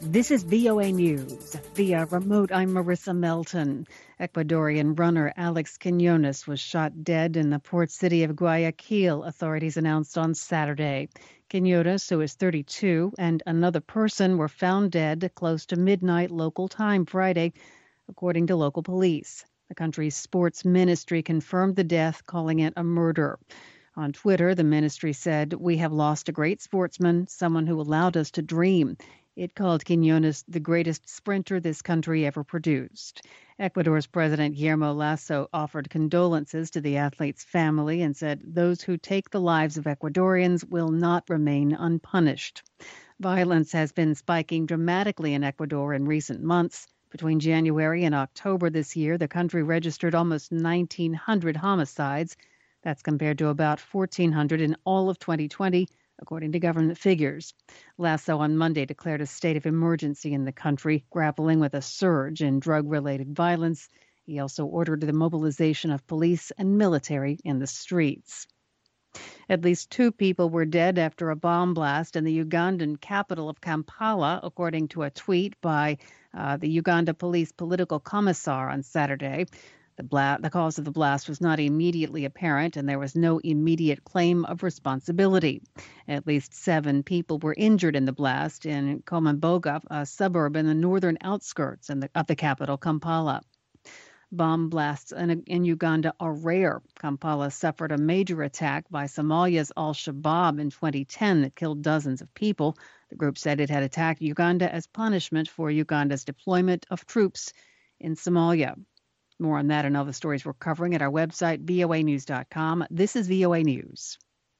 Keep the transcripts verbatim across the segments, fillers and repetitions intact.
This is V O A News. Via remote, I'm Marissa Melton. Ecuadorian runner Alex Quinones was shot dead in the port city of Guayaquil, authorities announced on Saturday. Quinones, who is thirty-two, and another person were found dead close to midnight local time Friday, according to local police. The country's sports ministry confirmed the death, calling it a murder. On Twitter, the ministry said, "We have lost a great sportsman, someone who allowed us to dream." It called Quinones the greatest sprinter this country ever produced. Ecuador's President Guillermo Lasso offered condolences to the athlete's family and said those who take the lives of Ecuadorians will not remain unpunished. Violence has been spiking dramatically in Ecuador in recent months. Between January and October this year, the country registered almost nineteen hundred homicides. That's compared to about fourteen hundred in all of twenty twenty, according to government figures. Lasso on Monday declared a state of emergency in the country, grappling with a surge in drug-related violence. He also ordered the mobilization of police and military in the streets. At least two people were dead after a bomb blast in the Ugandan capital of Kampala, according to a tweet by uh, the Uganda Police Political Commissar on Saturday. The, bla- the cause of the blast was not immediately apparent, and there was no immediate claim of responsibility. At least seven people were injured in the blast in Komamboga, a suburb in the northern outskirts in the, of the capital, Kampala. Bomb blasts in, in Uganda are rare. Kampala suffered a major attack by Somalia's Al-Shabaab in twenty ten that killed dozens of people. The group said it had attacked Uganda as punishment for Uganda's deployment of troops in Somalia. More on that and other stories we're covering at our website, V O A news dot com. This is V O A News.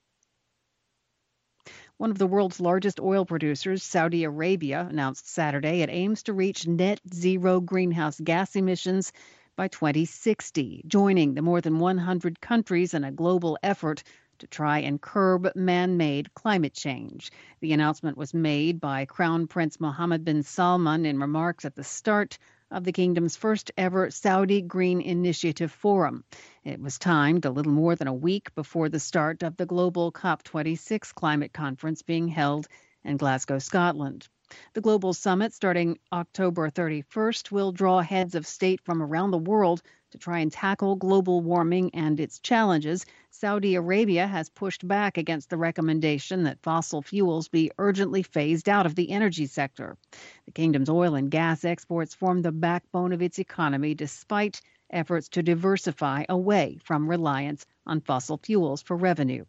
One of the world's largest oil producers, Saudi Arabia, announced Saturday it aims to reach net zero greenhouse gas emissions by twenty sixty, joining the more than one hundred countries in a global effort to try and curb man-made climate change. The announcement was made by Crown Prince Mohammed bin Salman in remarks at the start of the kingdom's first ever Saudi Green Initiative Forum. It was timed a little more than a week before the start of the global COP twenty-six climate conference being held in Glasgow, Scotland. The global summit, starting October thirty-first, will draw heads of state from around the world to try and tackle global warming and its challenges. Saudi Arabia has pushed back against the recommendation that fossil fuels be urgently phased out of the energy sector. The kingdom's oil and gas exports form the backbone of its economy, despite efforts to diversify away from reliance on fossil fuels for revenue.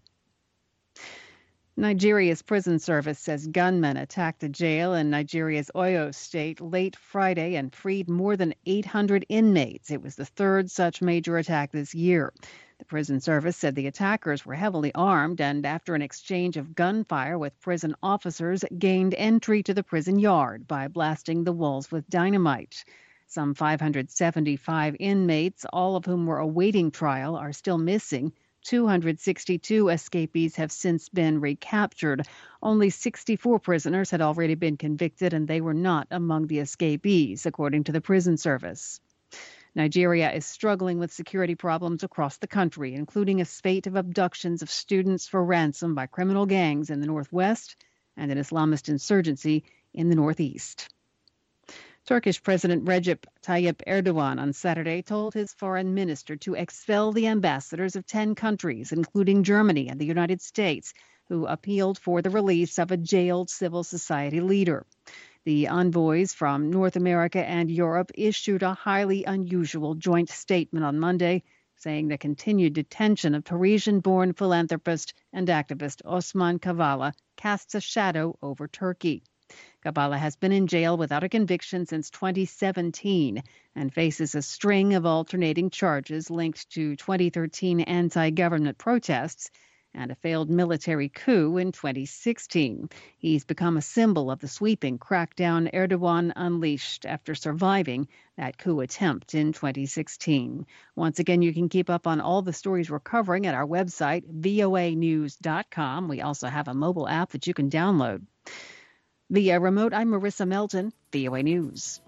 Nigeria's prison service says gunmen attacked a jail in Nigeria's Oyo state late Friday and freed more than eight hundred inmates. It was the third such major attack this year. The prison service said the attackers were heavily armed and, after an exchange of gunfire with prison officers, gained entry to the prison yard by blasting the walls with dynamite. Some five hundred seventy-five inmates, all of whom were awaiting trial, are still missing. two hundred sixty-two escapees have since been recaptured. Only sixty-four prisoners had already been convicted, and they were not among the escapees, according to the prison service. Nigeria is struggling with security problems across the country, including a spate of abductions of students for ransom by criminal gangs in the northwest and an Islamist insurgency in the northeast. Turkish President Recep Tayyip Erdogan on Saturday told his foreign minister to expel the ambassadors of ten countries, including Germany and the United States, who appealed for the release of a jailed civil society leader. The envoys from North America and Europe issued a highly unusual joint statement on Monday, saying the continued detention of Parisian-born philanthropist and activist Osman Kavala casts a shadow over Turkey. Kavala has been in jail without a conviction since twenty seventeen and faces a string of alternating charges linked to twenty thirteen anti-government protests and a failed military coup in twenty sixteen. He's become a symbol of the sweeping crackdown Erdogan unleashed after surviving that coup attempt in twenty sixteen. Once again, you can keep up on all the stories we're covering at our website, V O A news dot com. We also have a mobile app that you can download. Via remote, I'm Marissa Melton, V O A News.